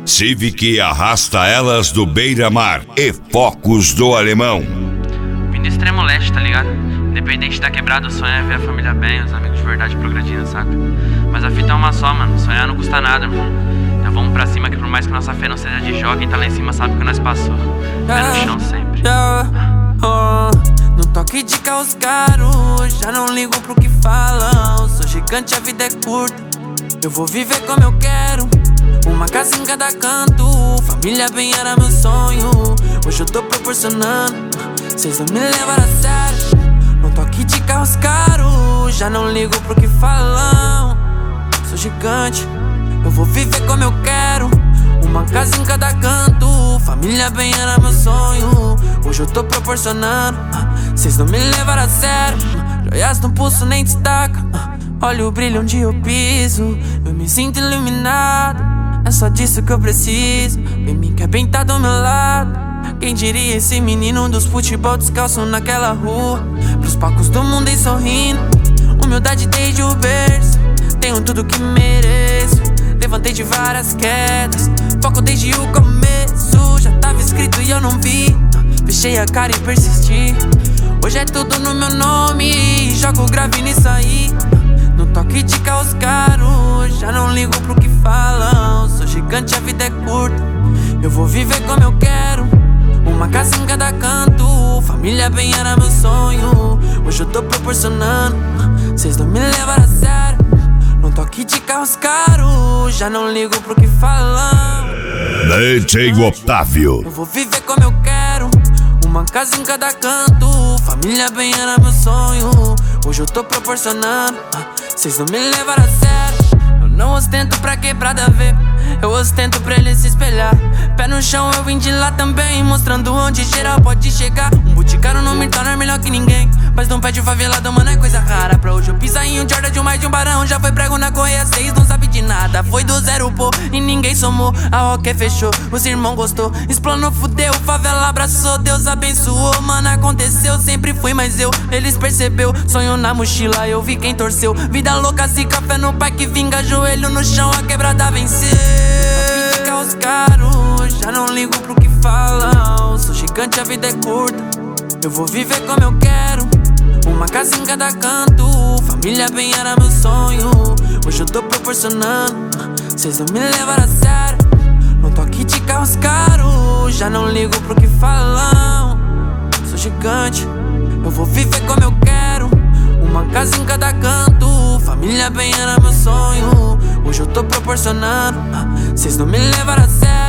Civic arrasta elas do beira-mar e focos do alemão. Vim do extremo leste, tá ligado? Independente da quebrada, o sonho é ver a família bem, os amigos de verdade progredindo, saca? Mas a fita é uma só, mano, sonhar não custa nada, mano. Então vamos pra cima que por mais que nossa fé não seja de jogo, quem tá lá em cima sabe que nós passou. Pé no chão sempre. No toque de carros caros, já não ligo pro que falam. Sou gigante, a vida é curta, eu vou viver como eu quero. Uma casa em cada canto, família bem era meu sonho. Hoje eu tô proporcionando, cês não me levaram a sério. No toque de carros caros, já não ligo pro que falam. Sou gigante, eu vou viver como eu quero. Uma casa em cada canto, família bem era meu sonho. Hoje eu tô proporcionando, cês não me levaram a sério. Joias no pulso nem destaca, olha o brilho onde eu piso. Eu me sinto iluminado, é só disso que eu preciso. Vem me quer bem tá do meu lado. Quem diria esse menino dos futebol descalço naquela rua, pros palcos do mundo e sorrindo. Humildade desde o berço, tenho tudo que mereço. Levantei de várias quedas, foco desde o começo. Já tava escrito e eu não vi, fechei a cara e persisti. Hoje é tudo no meu nome, jogo grave nisso aí. No toque de carros caros, já não ligo pro que falam. Sou gigante, a vida é curta, eu vou viver como eu quero. Uma casa em cada canto, família bem era meu sonho. Hoje eu tô proporcionando, cês não me levaram a sério. No toque de carros caros, já não ligo pro que falam. DJ Otávio. Eu vou viver como eu quero. Uma casa em cada canto, família bem era meu sonho. Hoje eu tô proporcionando, cês não me levaram a sério. Eu não ostento pra quebrada ver, eu ostento pra ele se espelhar. Pé no chão eu vim de lá também, mostrando onde geral pode chegar. Um boticário não me torna melhor que ninguém, mas não pede favelado, mano, é coisa rara. Pra hoje eu pisar em um Jordan de um mais de um barão. Já foi prego na correia 6, não sabe de nada. Foi do zero, pô, e ninguém somou. A roque fechou, os irmãos gostou. Explanou, fudeu, favela abraçou. Deus abençoou, mano, aconteceu. Sempre fui, mas eles percebeu. Sonho na mochila, eu vi quem torceu. Vida louca, se café no pai que vinga. Joelho no chão, a quebrada venceu. De carros caros, já não ligo pro que falam. Sou gigante, a vida é curta, eu vou viver como eu quero. Uma casa em cada canto, família bem era meu sonho. Hoje eu tô proporcionando, cês não me levaram a sério. No toque de carros caros, já não ligo pro que falam. Sou gigante, eu vou viver como eu quero. Uma casa em cada canto, família bem era meu sonho. Hoje eu tô proporcionando, cês não me levaram a sério.